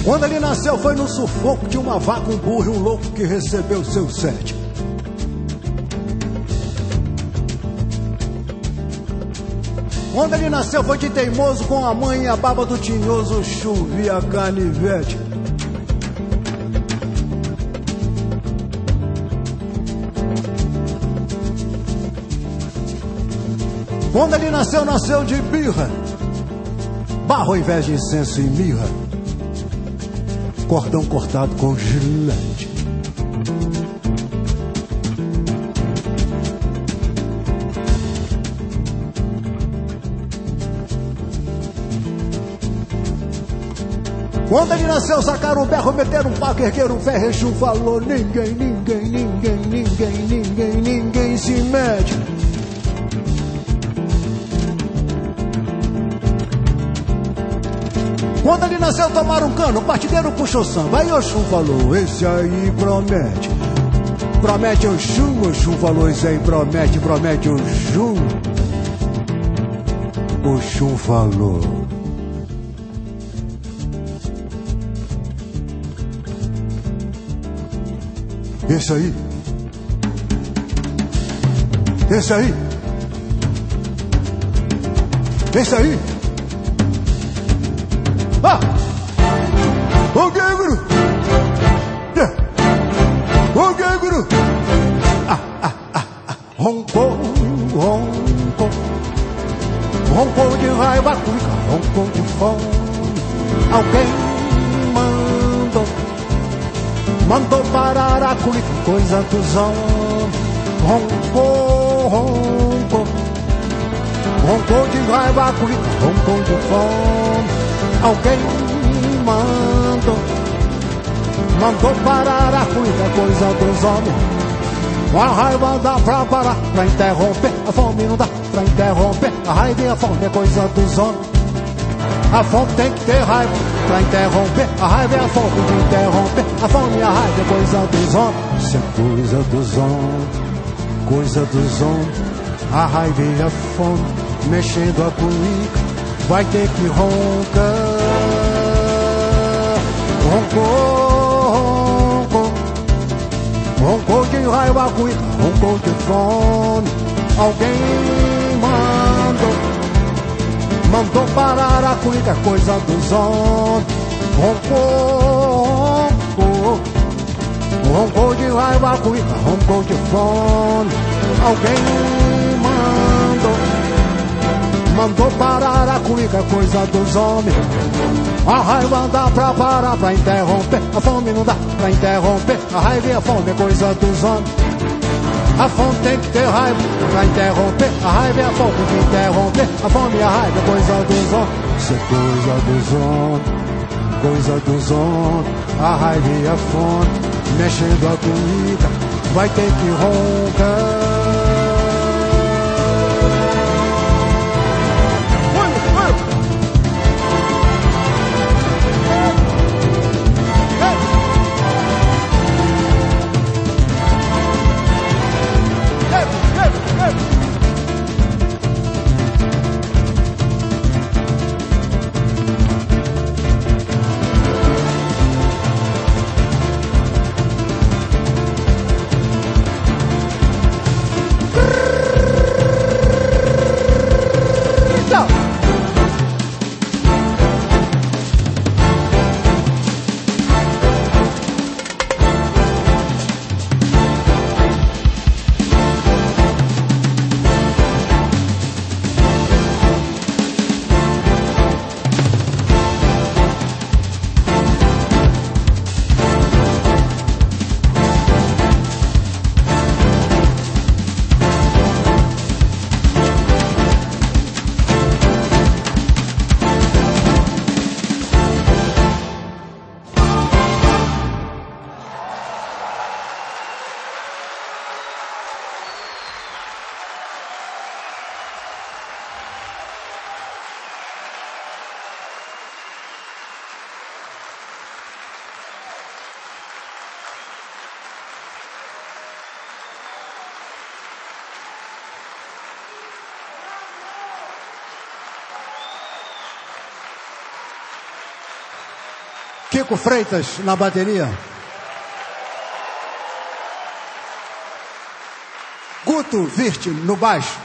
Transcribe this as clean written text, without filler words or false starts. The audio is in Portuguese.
Quando ele nasceu foi no sufoco de uma vaca, um burro e um louco que recebeu seu sete. Quando ele nasceu foi de teimoso, com a mãe e a baba do tinhoso chovia canivete. Quando ele nasceu, nasceu de birra, barro ao invés de incenso e mirra, cordão cortado com gilete. Quando ele nasceu, sacaram um berro, meteram um paco, ergueram um ferro, Exu falou: ninguém, ninguém, ninguém, ninguém, ninguém, ninguém se mete. Quando ele nasceu, tomaram um cano, o partideiro puxou samba, aí Oxum falou: esse aí promete. Promete Oxum, Oxum falou: esse aí promete, promete Oxum. Oxum falou: esse aí, esse aí, esse aí. Ah! O guru! O guru! Roncou, roncou, roncou de raiva, roncou de fome. Alguém mandou parar a culica, coisa dos homens. Roncou, roncou, roncou de raiva, culica, roncou de fome. Alguém mandou parar a culica, coisa dos homens. A raiva dá pra parar, pra interromper. A fome não dá pra interromper. A raiva e a fome é coisa dos homens. A fome tem que ter raiva pra interromper. A raiva e a fome de interromper. A fome e a raiva é coisa dos homens. Isso é coisa dos homens, coisa dos homens. A raiva e a fome mexendo a culica, vai ter que roncar. Roncou, roncou, roncou de raiva, cuica, roncou de fome. Alguém mandou parar a cuica, coisa dos homens. Roncou, roncou, roncou de raiva, cuica, roncou de fome. Alguém mandou parar a cuica, coisa dos homens. A raiva dá pra parar, pra interromper. A fome não dá pra interromper. A raiva e a fome é coisa dos homens. A fome tem que ter raiva pra interromper. A raiva e a fome tem que interromper. A fome e a raiva é coisa dos homens. Isso é coisa dos homens, coisa dos homens. A raiva e a fome mexendo a cuica, vai ter que roncar. Kiko Freitas na bateria. Guto Virte no baixo.